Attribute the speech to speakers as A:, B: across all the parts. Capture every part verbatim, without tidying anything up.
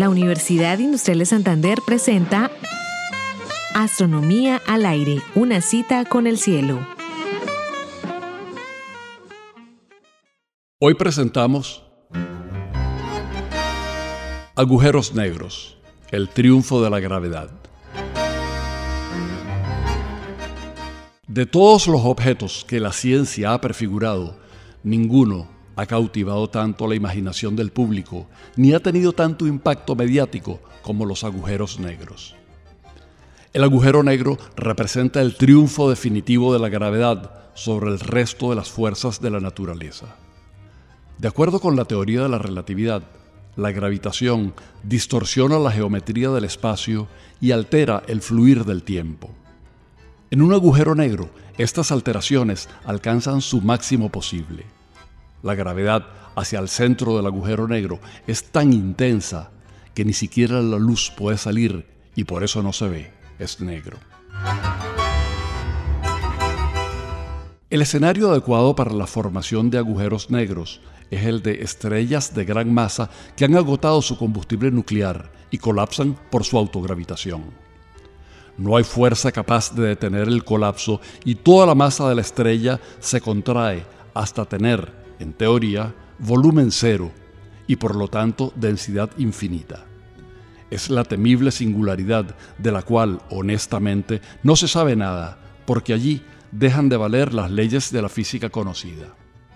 A: La Universidad Industrial de Santander presenta Astronomía al aire, una cita con el cielo.
B: Hoy presentamos Agujeros negros, el triunfo de la gravedad. De todos los objetos que la ciencia ha prefigurado, ninguno ha cautivado tanto la imaginación del público, ni ha tenido tanto impacto mediático como los agujeros negros. El agujero negro representa el triunfo definitivo de la gravedad sobre el resto de las fuerzas de la naturaleza. De acuerdo con la teoría de la relatividad, la gravitación distorsiona la geometría del espacio y altera el fluir del tiempo. En un agujero negro, estas alteraciones alcanzan su máximo posible. La gravedad hacia el centro del agujero negro es tan intensa que ni siquiera la luz puede salir y por eso no se ve, es negro. El escenario adecuado para la formación de agujeros negros es el de estrellas de gran masa que han agotado su combustible nuclear y colapsan por su autogravitación. No hay fuerza capaz de detener el colapso y toda la masa de la estrella se contrae hasta tener, en teoría, volumen cero y por lo tanto densidad infinita. Es la temible singularidad de la cual, honestamente, no se sabe nada, porque allí dejan de valer las leyes de la física conocida.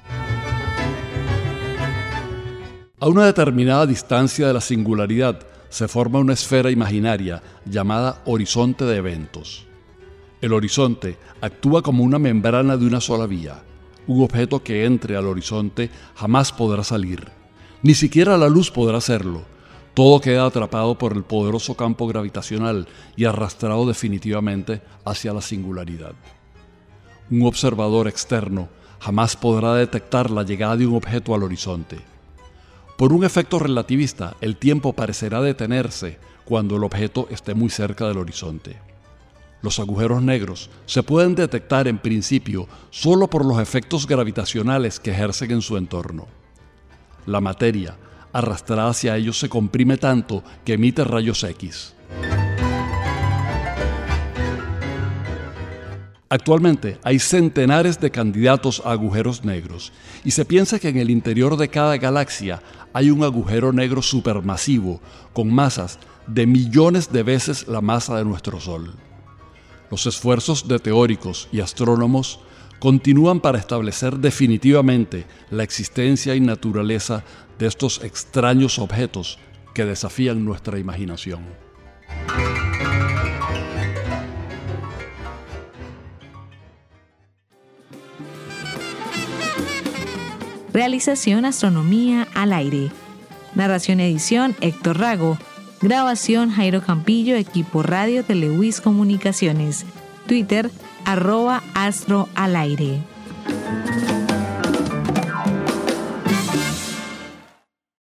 B: A una determinada distancia de la singularidad se forma una esfera imaginaria llamada horizonte de eventos. El horizonte actúa como una membrana de una sola vía. Un objeto que entre al horizonte jamás podrá salir. Ni siquiera la luz podrá hacerlo. Todo queda atrapado por el poderoso campo gravitacional y arrastrado definitivamente hacia la singularidad. Un observador externo jamás podrá detectar la llegada de un objeto al horizonte. Por un efecto relativista, el tiempo parecerá detenerse cuando el objeto esté muy cerca del horizonte. Los agujeros negros se pueden detectar en principio solo por los efectos gravitacionales que ejercen en su entorno. La materia, arrastrada hacia ellos, se comprime tanto que emite rayos X. Actualmente hay centenares de candidatos a agujeros negros y se piensa que en el interior de cada galaxia hay un agujero negro supermasivo con masas de millones de veces la masa de nuestro Sol. Los esfuerzos de teóricos y astrónomos continúan para establecer definitivamente la existencia y naturaleza de estos extraños objetos que desafían nuestra imaginación.
A: Realización Astronomía al aire. Narración y edición Héctor Rago. Grabación Jairo Campillo, equipo Radio Telewis Comunicaciones. Twitter, arroba astro al aire.